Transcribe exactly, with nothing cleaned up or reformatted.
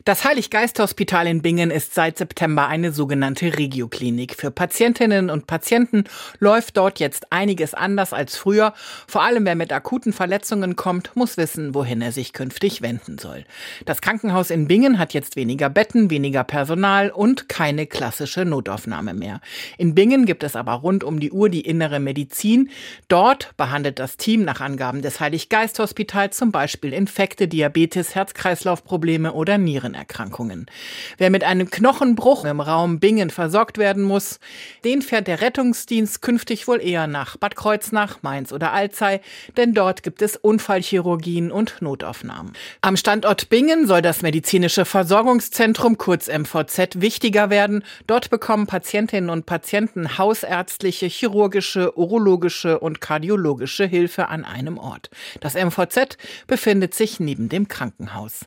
Das Heilig-Geist-Hospital in Bingen ist seit September eine sogenannte Regioklinik. Für Patientinnen und Patienten läuft dort jetzt einiges anders als früher. Vor allem wer mit akuten Verletzungen kommt, muss wissen, wohin er sich künftig wenden soll. Das Krankenhaus in Bingen hat jetzt weniger Betten, weniger Personal und keine klassische Notaufnahme mehr. In Bingen gibt es aber rund um die Uhr die innere Medizin. Dort behandelt das Team nach Angaben des Heilig-Geist-Hospitals zum Beispiel Infekte, Diabetes, Herz-Kreislauf-Probleme oder Nierenerkrankungen. Wer mit einem Knochenbruch im Raum Bingen versorgt werden muss, den fährt der Rettungsdienst künftig wohl eher nach Bad Kreuznach, Mainz oder Alzey, denn dort gibt es Unfallchirurgien und Notaufnahmen. Am Standort Bingen soll das medizinische Versorgungszentrum, kurz M V Z, wichtiger werden. Dort bekommen Patientinnen und Patienten hausärztliche, chirurgische, urologische und kardiologische Hilfe an einem Ort. Das M V Z befindet sich neben dem Krankenhaus.